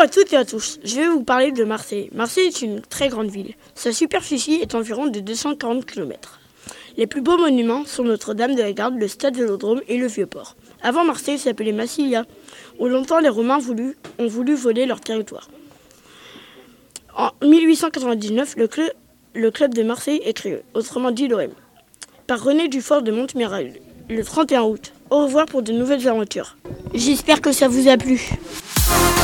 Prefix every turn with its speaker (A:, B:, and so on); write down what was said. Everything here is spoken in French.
A: à toutes et à tous, je vais vous parler de Marseille. Marseille est une très grande ville. Sa superficie est environ de 240 km. Les plus beaux monuments sont Notre-Dame de la Garde, le Stade Vélodrome et le Vieux-Port. Avant, Marseille s'appelait Massilia, où longtemps les Romains ont voulu voler leur territoire. En 1899, le club de Marseille est créé, autrement dit l'OM, par René Dufort de Montmirail, le 31 août. Au revoir pour de nouvelles aventures. J'espère que ça vous a plu.